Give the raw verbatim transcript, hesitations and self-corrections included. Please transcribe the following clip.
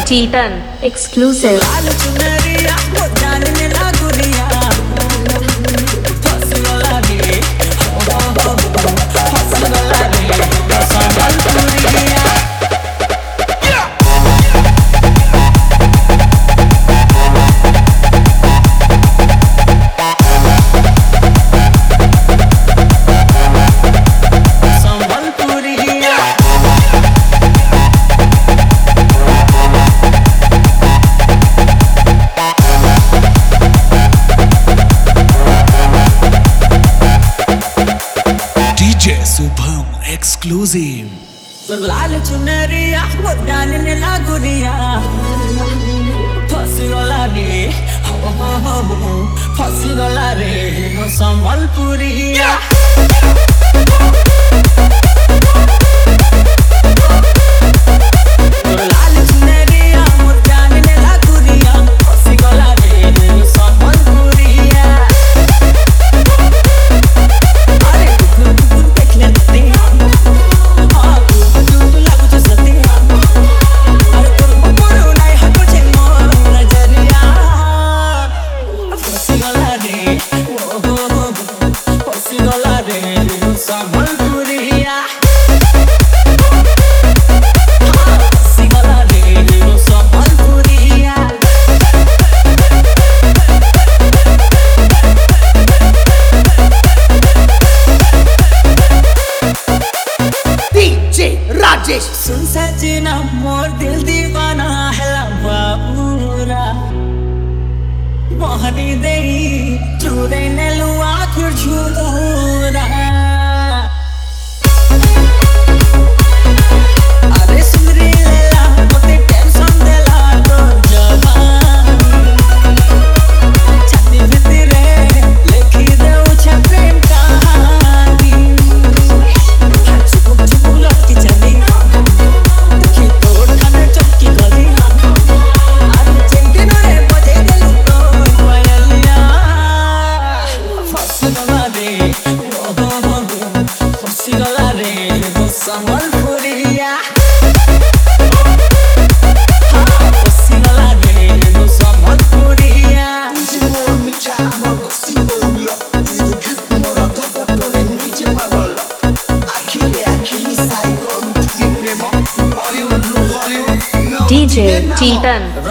Titan exclusive. Exclusive. लाल चुनरिया वो डालने लागुरिया फंसी गला रे हो हो हो फंसी गला रे वो संबलपुरिया लाल चुनरिया वो डालने लागुरिया फंसी गला रे वो संबलपुरिया अरे तू तू देख ले सुन सजना मोर दिल दीवाना है बाबूरा मोहनी दे चूरे ने लुआ खुर झूरा अरे सुमरी लेला मोते टेंशन देला तो जवानी छाती भीतरे लिखी दे उछा प्रेम कहानी चुप चुप लटकी चली D J Titan.